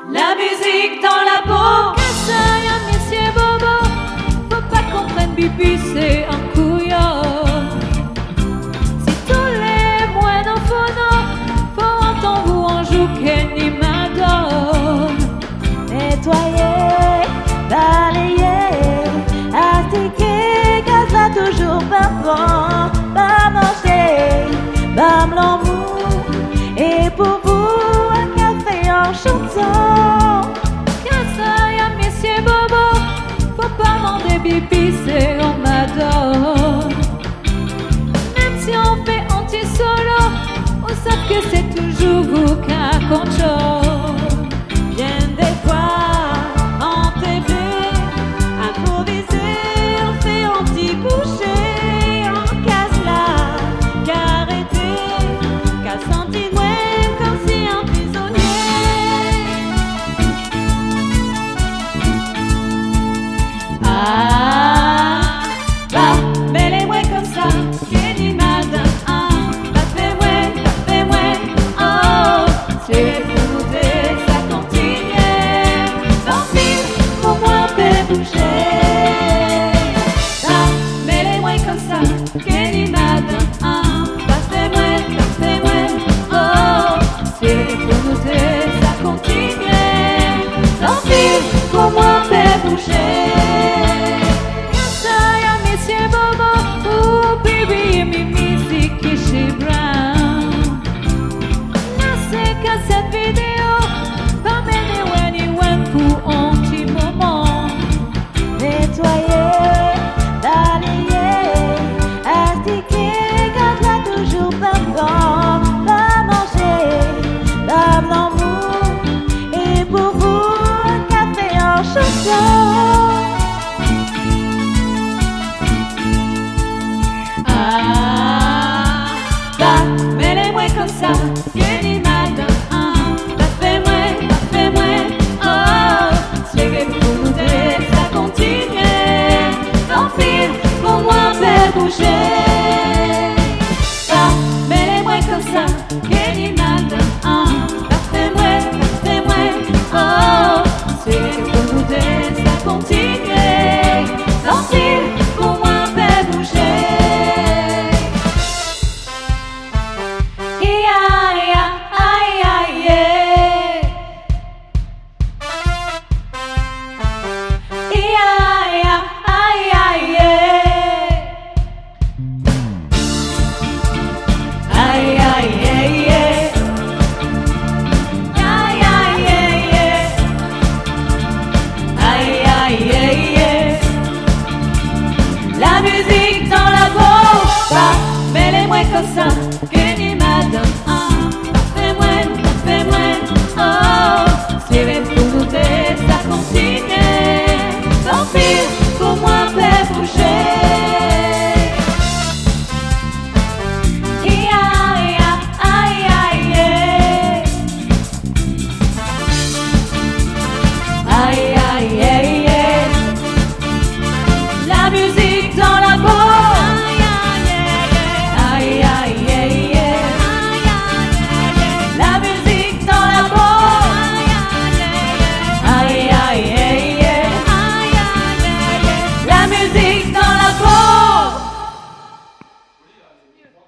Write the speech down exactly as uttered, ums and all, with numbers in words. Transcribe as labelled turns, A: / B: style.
A: La musique dans la peau.
B: Que ça y a, monsieur Bobo, faut pas qu'on prenne bibi, c'est un couillon. Si tous les mois n'en faut non, faut entendre vous en joue Kenny Madone.
C: Nettoyer, balayer, astiquer, gaz là toujours pas bon, pas manger, bam l'amour, et pour vous un café en chanson.
B: Que ça y a, monsieur Bobo, faut pas demander bibi, c'est on Madone. Même si on fait anti-solo, on sait que c'est toujours vous qui contrôle.
C: J'aime des fois en T V, improviser, on fait un petit boucher, on casse là, qu'arrêter, qu'à sentir moins comme si un prisonnier.
A: Ah, bah, mais les moins comme ça, Kenny Madone. Ah, bah fais-moi, bah fais-moi, oh, c'est pour nous deux, ça continue. Tant pis, pour moi, on peut bouger. Ah, mais les moins comme ça, Kenny Madone. Ah, bah fais-moi, bah fais-moi, oh, c'est pour nous deux, ça continue. Tant pis, pour moi, on peut bouger.
B: Monsieur Bobo, oh baby, mi musique chez Brown. Là c'est que cette vidéo va mener anyone pour un petit moment.
C: Nettoyer, balayer, astiquer, gaz là toujours pas bon, pas manger, bam l'amour, et pour vous un café en chanson.
A: Ah, bah, mais les moins comme ça, Kenny Madone. Ah, bah fais-moi, bah fais-moi, oh, c'est pour nous deux, ça continue. Tant pis, pour moi, on peut bouger. Bah, mais les moins comme ça, Kenny Madone. Ah,